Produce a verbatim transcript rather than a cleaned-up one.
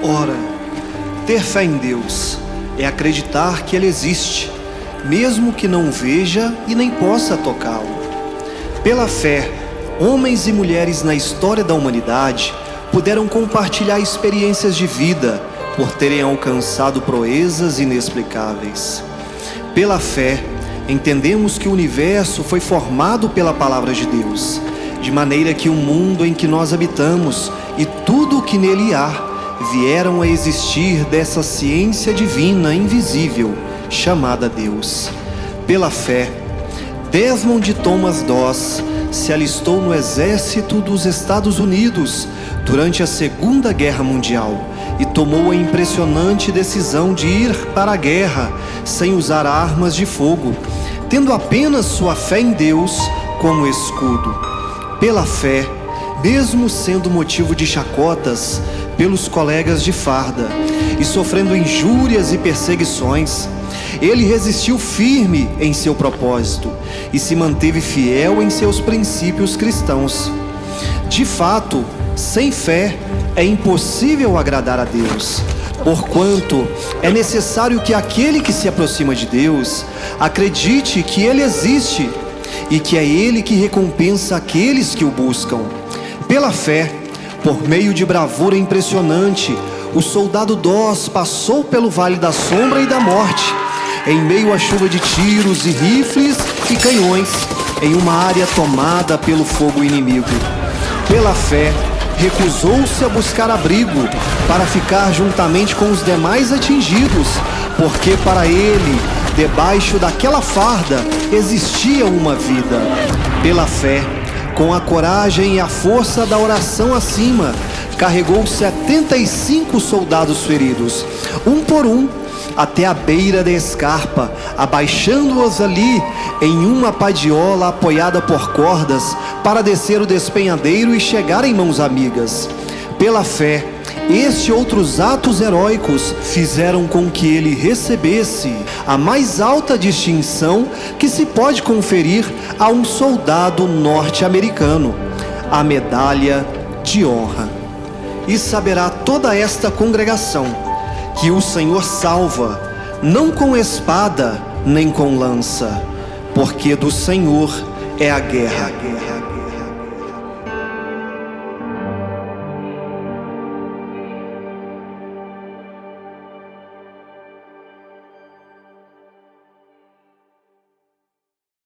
Ora, ter fé em Deus é acreditar que Ele existe, mesmo que não veja e nem possa tocá-lo. Pela fé, homens e mulheres na história da humanidade puderam compartilhar experiências de vida por terem alcançado proezas inexplicáveis. Pela fé, entendemos que o universo foi formado pela palavra de Deus, de maneira que o mundo em que nós habitamos e tudo o que nele há vieram a existir dessa ciência divina invisível chamada Deus. Pela fé, Desmond Thomas Doss se alistou no exército dos Estados Unidos durante a Segunda Guerra Mundial e tomou a impressionante decisão de ir para a guerra sem usar armas de fogo, tendo apenas sua fé em Deus como escudo. Pela fé, mesmo sendo motivo de chacotas pelos colegas de farda e sofrendo injúrias e perseguições, ele resistiu firme em seu propósito e se manteve fiel em seus princípios cristãos. De fato, sem fé é impossível agradar a Deus, porquanto é necessário que aquele que se aproxima de Deus acredite que Ele existe e que é Ele que recompensa aqueles que o buscam. Pela fé, por meio de bravura impressionante, o soldado Doss passou pelo Vale da Sombra e da Morte, em meio à chuva de tiros e rifles e canhões, em uma área tomada pelo fogo inimigo. Pela fé, recusou-se a buscar abrigo para ficar juntamente com os demais atingidos, porque para ele, debaixo daquela farda, existia uma vida. Pela fé, com a coragem e a força da oração acima, carregou setenta e cinco soldados feridos, um por um, até a beira da escarpa, abaixando-os ali em uma padiola apoiada por cordas para descer o despenhadeiro e chegar em mãos amigas. Pela fé, este e outros atos heróicos fizeram com que ele recebesse a mais alta distinção que se pode conferir a um soldado norte-americano, a Medalha de Honra. E saberá toda esta congregação que o Senhor salva, não com espada nem com lança, porque do Senhor é a guerra.